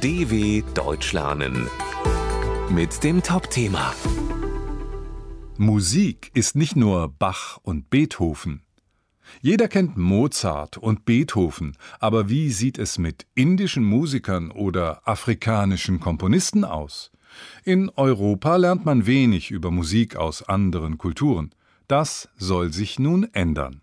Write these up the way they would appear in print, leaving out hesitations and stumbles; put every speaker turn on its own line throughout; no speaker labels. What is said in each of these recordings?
DW Deutsch lernen mit dem Top-Thema.
Musik ist nicht nur Bach und Beethoven. Jeder kennt Mozart und Beethoven, aber wie sieht es mit indischen Musikern oder afrikanischen Komponisten aus? In Europa lernt man wenig über Musik aus anderen Kulturen. Das soll sich nun ändern.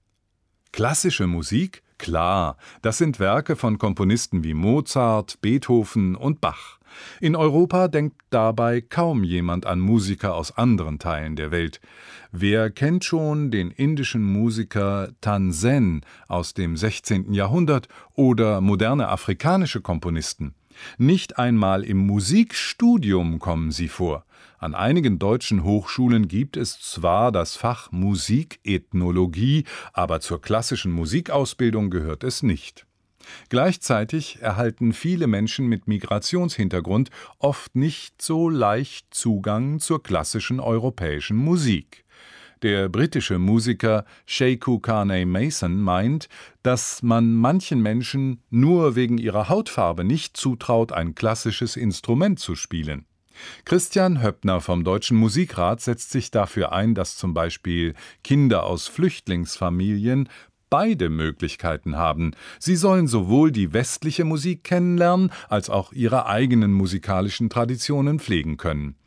Klassische Musik? Klar, das sind Werke von Komponisten wie Mozart, Beethoven und Bach. In Europa denkt dabei kaum jemand an Musiker aus anderen Teilen der Welt. Wer kennt schon den indischen Musiker Tansen aus dem 16. Jahrhundert oder moderne afrikanische Komponisten? Nicht einmal im Musikstudium kommen sie vor. An einigen deutschen Hochschulen gibt es zwar das Fach Musikethnologie, aber zur klassischen Musikausbildung gehört es nicht. Gleichzeitig erhalten viele Menschen mit Migrationshintergrund oft nicht so leicht Zugang zur klassischen europäischen Musik. Der britische Musiker Sekou Carney Mason meint, dass man manchen Menschen nur wegen ihrer Hautfarbe nicht zutraut, ein klassisches Instrument zu spielen. Christian Höppner vom Deutschen Musikrat setzt sich dafür ein, dass zum Beispiel Kinder aus Flüchtlingsfamilien beide Möglichkeiten haben. Sie sollen sowohl die westliche Musik kennenlernen, als auch ihre eigenen musikalischen Traditionen pflegen können.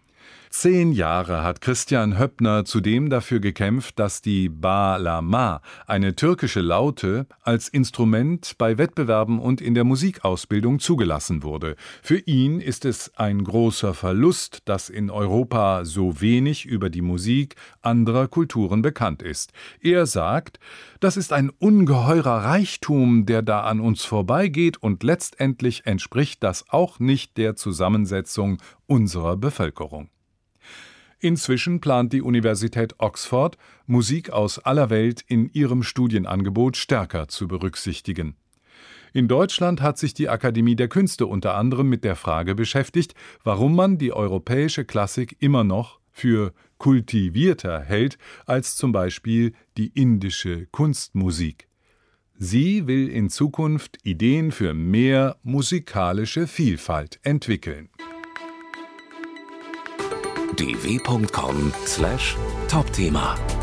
10 Jahre hat Christian Höppner zudem dafür gekämpft, dass die Bağlama, eine türkische Laute, als Instrument bei Wettbewerben und in der Musikausbildung zugelassen wurde. Für ihn ist es ein großer Verlust, dass in Europa so wenig über die Musik anderer Kulturen bekannt ist. Er sagt, das ist ein ungeheurer Reichtum, der da an uns vorbeigeht, und letztendlich entspricht das auch nicht der Zusammensetzung unserer Bevölkerung. Inzwischen plant die Universität Oxford, Musik aus aller Welt in ihrem Studienangebot stärker zu berücksichtigen. In Deutschland hat sich die Akademie der Künste unter anderem mit der Frage beschäftigt, warum man die europäische Klassik immer noch für kultivierter hält als zum Beispiel die indische Kunstmusik. Sie will in Zukunft Ideen für mehr musikalische Vielfalt entwickeln.
dw.com/Topthema